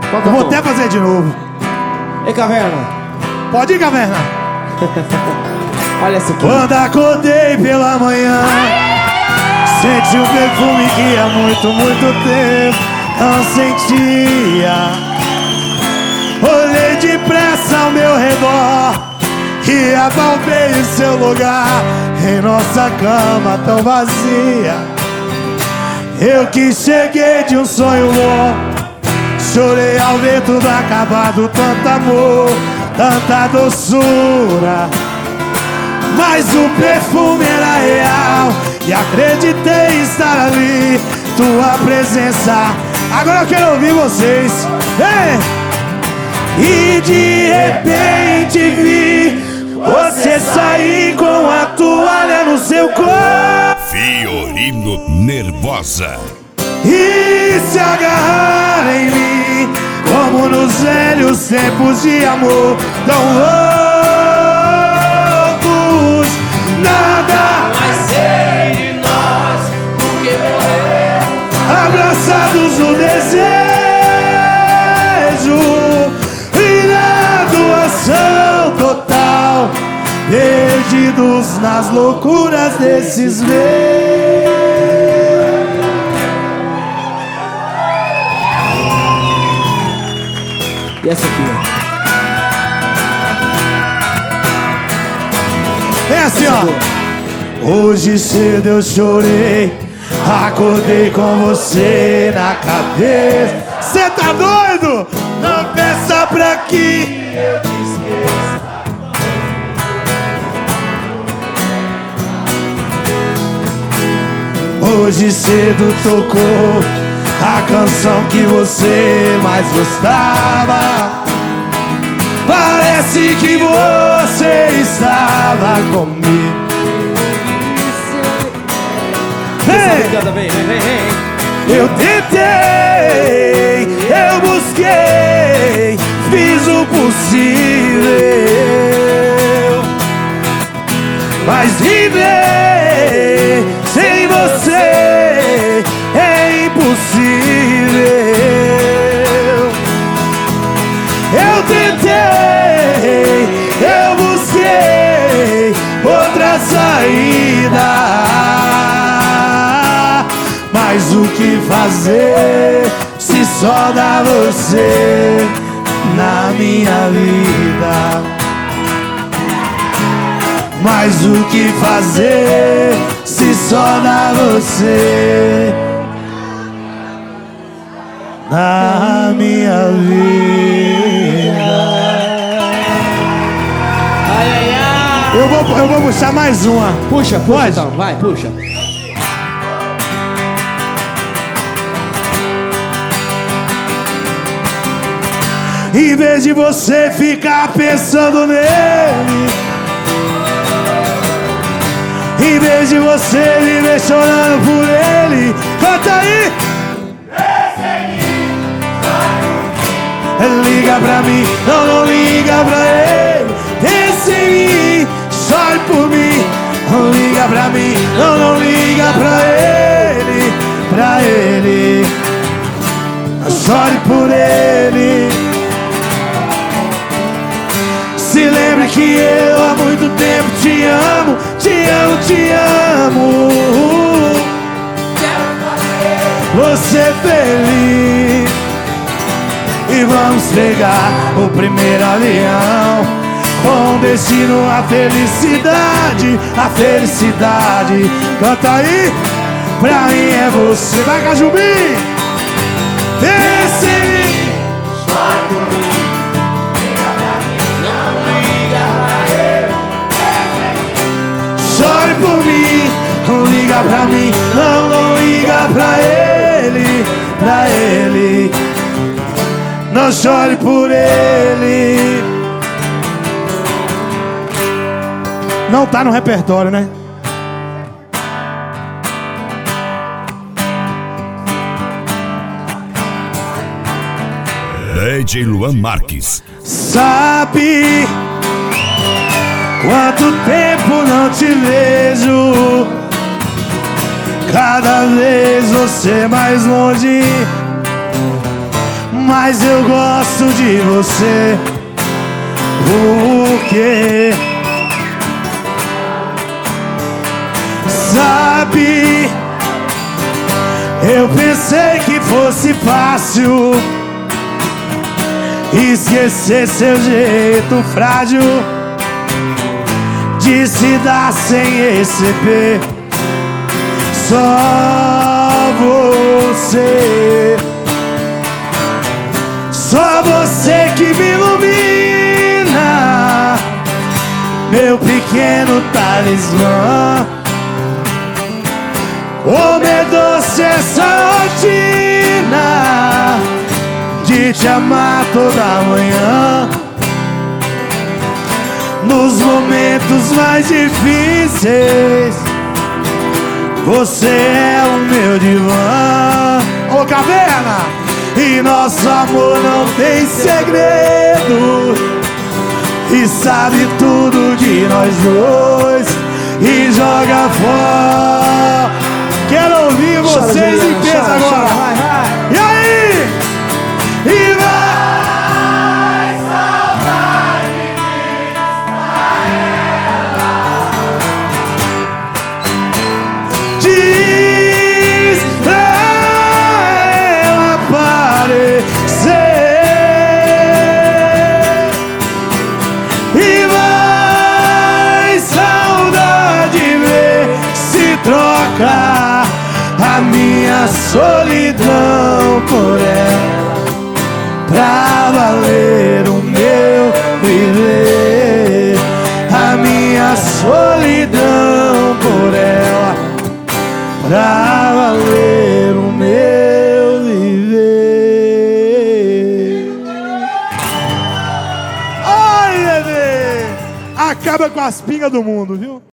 Eu vou até fazer de novo. Ei, Caverna. Pode ir, Caverna. Olha essa aqui. Quando acordei pela manhã, senti um perfume que há muito, muito tempo não sentia. Olhei depressa ao meu redor e apalpei o seu lugar em nossa cama tão vazia. Eu que cheguei de um sonho bom, chorei ao ver tudo acabado, tanto amor, tanta doçura. Mas o perfume era real e acreditei estar ali, tua presença. Agora eu quero ouvir vocês. Ei! E de repente vi você sair com a toalha no seu corpo, Fiorino Nervosa, e se agarrar em mim como nos velhos tempos de amor tão loucos. Nada Mas sei de nós, porque morrer abraçados no desejo e na doação total, perdidos nas loucuras desses beijos. E essa aqui, ó. É assim, ó. Hoje cedo eu chorei, acordei com você na cabeça. Cê tá doido? Não peça pra que eu te esqueça. Hoje cedo tocou a canção que você mais gostava. Parece que você estava comigo. Eu tentei, eu busquei, fiz o possível, mas viver sem você é impossível. Eu tentei, eu busquei outra saída, mas o que fazer se só dá você na minha vida? Mas o que fazer se só dá você na minha vida? Ai, ai, ai. Eu vou puxar mais uma. Puxa, puxa Pode? então, vai, puxa. Em vez de você ficar pensando nele, em vez de você viver chorando por ele, canta aí! Liga pra mim, não liga pra ele. Pense em mim, chore por mim. Não liga pra mim, não liga pra ele. Pra ele, chore por ele. Se lembre que eu há muito tempo te amo, te amo, te amo. Você feliz. E vamos pegar o primeiro avião com destino à felicidade, a felicidade. Canta aí, pra mim é você. Vai, Cajubim! Pense em mim, chore por mim. Liga pra mim, não liga pra ele. Chore por mim, não liga pra mim, não liga pra ele, pra ele. Não chore por ele. Não tá no repertório, né? DJ Luan Marques. Sabe quanto tempo não te vejo? Cada vez você mais longe. mas eu gosto de você. Porque sabe, eu pensei que fosse fácil esquecer seu jeito frágil de se dar sem receber. Só você, só você que me ilumina, meu pequeno talismã. Como é doce essa rotina de te amar toda manhã. Nos momentos mais difíceis, você é o meu divã. Ô Caverna! E nosso amor não tem segredo, e sabe tudo de nós dois e joga fora. Quero ouvir vocês em peso agora. Vai, vai. E aí? E Vai, saudade, diz pra ela aparecer. E vai, saudade, ver se troca a minha solidão por ela, pra valer o meu viver. A minha solidão por ela, pra valer o meu viver. Ai, bebê! Acaba com as pingas do mundo, viu?